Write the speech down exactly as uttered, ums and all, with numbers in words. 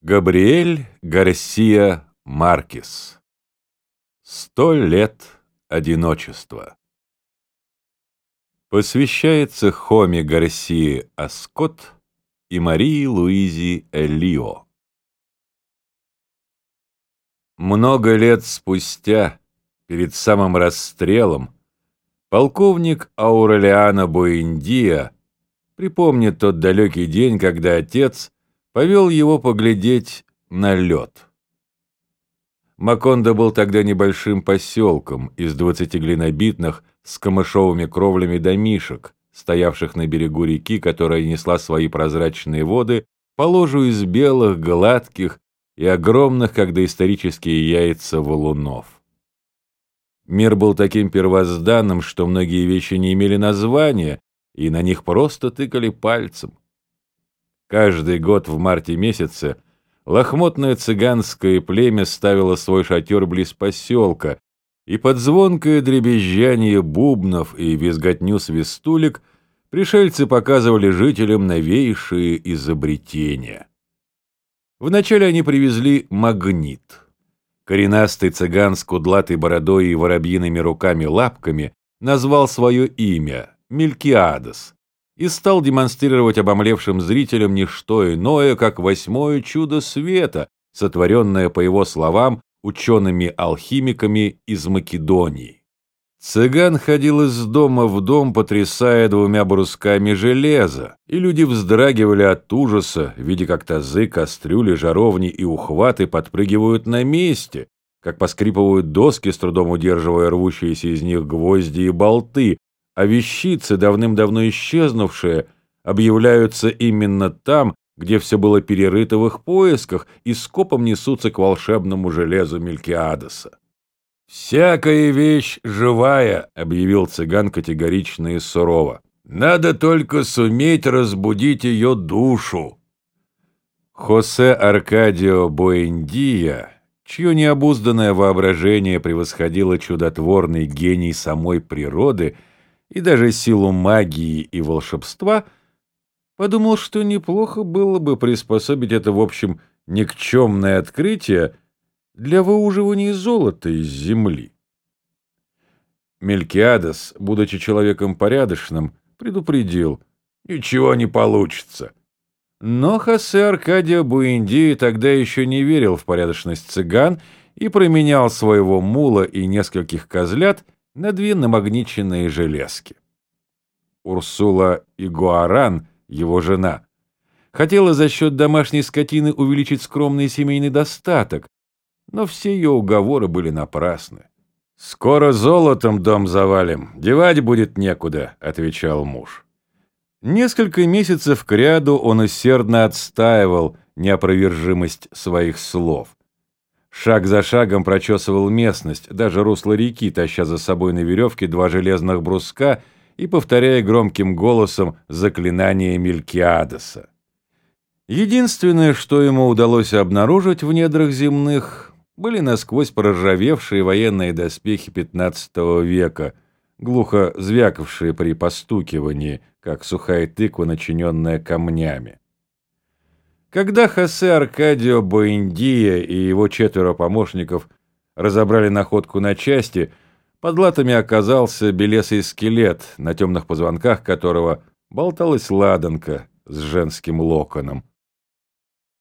Габриэль Гарсиа Маркес. Сто лет одиночества. Посвящается Хоме Гарсии Аскот и Марии Луизе Элио. Много лет спустя, перед самым расстрелом, полковник Аурелиано Буэндиа припомнит тот далекий день, когда отец повел его поглядеть на лед. Макондо был тогда небольшим поселком из двадцати глинобитных с камышовыми кровлями домишек, стоявших на берегу реки, которая несла свои прозрачные воды по ложу из белых, гладких и огромных, как доисторические яйца, валунов. Мир был таким первозданным, что многие вещи не имели названия, и на них просто тыкали пальцем. Каждый год в марте месяце лохмотное цыганское племя ставило свой шатер близ поселка, и под звонкое дребезжание бубнов и визготню свистулек пришельцы показывали жителям новейшие изобретения. Вначале они привезли магнит. Коренастый цыган с кудлатой бородой и воробьиными руками-лапками назвал свое имя — Мелькиадес, и стал демонстрировать обомлевшим зрителям не что иное, как восьмое чудо света, сотворенное, по его словам, учеными-алхимиками из Македонии. Цыган ходил из дома в дом, потрясая двумя брусками железа, и люди вздрагивали от ужаса, видя, как тазы, кастрюли, жаровни и ухваты подпрыгивают на месте, как поскрипывают доски, с трудом удерживая рвущиеся из них гвозди и болты, а вещицы, давным-давно исчезнувшие, объявляются именно там, где все было перерыто в их поисках, и скопом несутся к волшебному железу Мелькиадеса. «Всякая вещь живая», — объявил цыган категорично и сурово. «Надо только суметь разбудить ее душу». Хосе Аркадио Буэндиа, чье необузданное воображение превосходило чудотворный гений самой природы и даже силу магии и волшебства, подумал, что неплохо было бы приспособить это, в общем, никчемное открытие для выуживания золота из земли. Мелькиадес, будучи человеком порядочным, предупредил: «Ничего не получится». Но Хосе Аркадио Буэндиа тогда еще не верил в порядочность цыган и променял своего мула и нескольких козлят на две намагниченные железки. Урсула Игуаран, его жена, хотела за счет домашней скотины увеличить скромный семейный достаток, но все ее уговоры были напрасны. «Скоро золотом дом завалим, девать будет некуда», — отвечал муж. Несколько месяцев кряду он усердно отстаивал неопровержимость своих слов. Шаг за шагом прочесывал местность, даже русло реки, таща за собой на веревке два железных бруска и повторяя громким голосом заклинание Мелькиадеса. Единственное, что ему удалось обнаружить в недрах земных, были насквозь проржавевшие военные доспехи пятнадцатого века, глухо звякавшие при постукивании, как сухая тыква, начиненная камнями. Когда Хосе Аркадио Буэндиа и его четверо помощников разобрали находку на части, под латами оказался белесый скелет, на темных позвонках которого болталась ладанка с женским локоном.